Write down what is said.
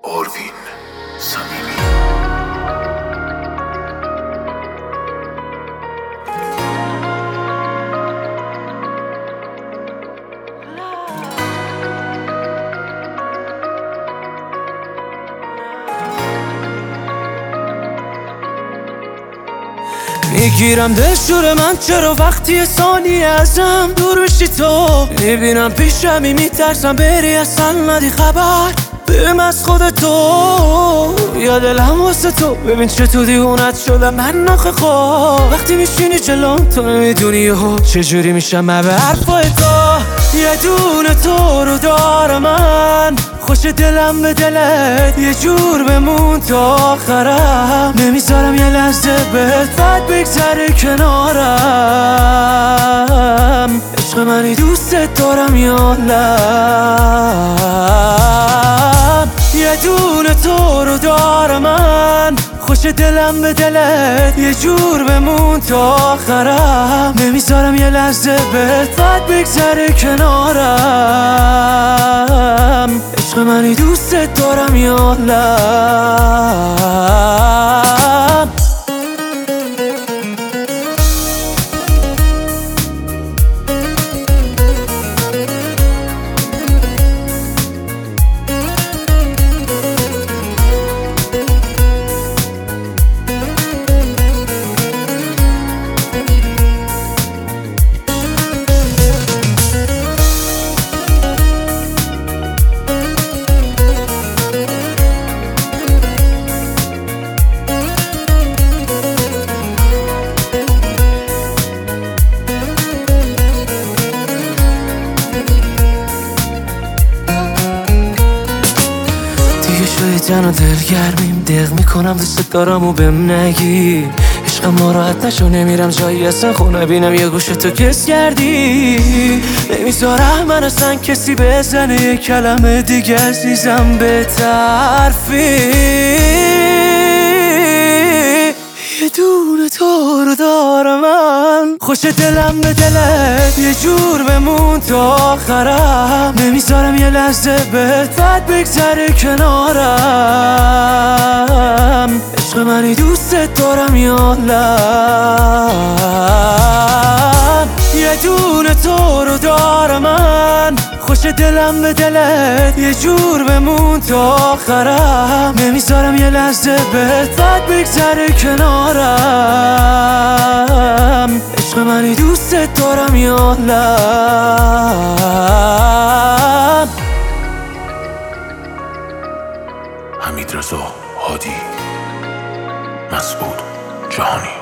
آروین صمیمی. میگیرم دلشور من چرا وقتی ثانیه ازم دور میشی تو میبینم پیشمی میترسم بری اصلا ندی خبر بهم از خودتو یا دلم واسه تو ببین چطور دیوونت شدم من نخه خواه وقتی میشینی جلوم تو نمیدونی چجوری میشم من به حرفای تو یه دونه تو رو دارم من خوش دلم به دلت یه جور بمون تا آخرم نمیذارم یه لحظه بهت بد بگذره کنارم عشق منی دوستت دارم یا لم یه دونه تو رو دارم من خوش دلم به دلت یه جور بمون تا آخرم نمیذارم یه لحظه بهت بد بگذره کنارم عشق منی دوستت دارم یا لم جن و دلگرمیم دق میکنم دوست دارم و بهم نگی عشقم ناراحت نشو نمیرم جایی اصلا خونه بینم یه گوشه تو کس کردی نمیذارم من اصلا کسی بزنه یه کلمه دیگه عزیزم به طرفی یه دونه تو رو دارم من خوش دلم به دلت یه جور بمون تا آخرم نمیذارم یه لحظه بهت بد بگذره کنارم عشق منی دوستت دارم یا لم یه دونه تو رو دارم من خوش دلم به دلت یه جور بمون تا آخرم نمیذارم یه لحظه بهت بد بگذره کنارم عشق منی دوستت دارم یا لم حمیدرضا هادی، مسعود جهانی.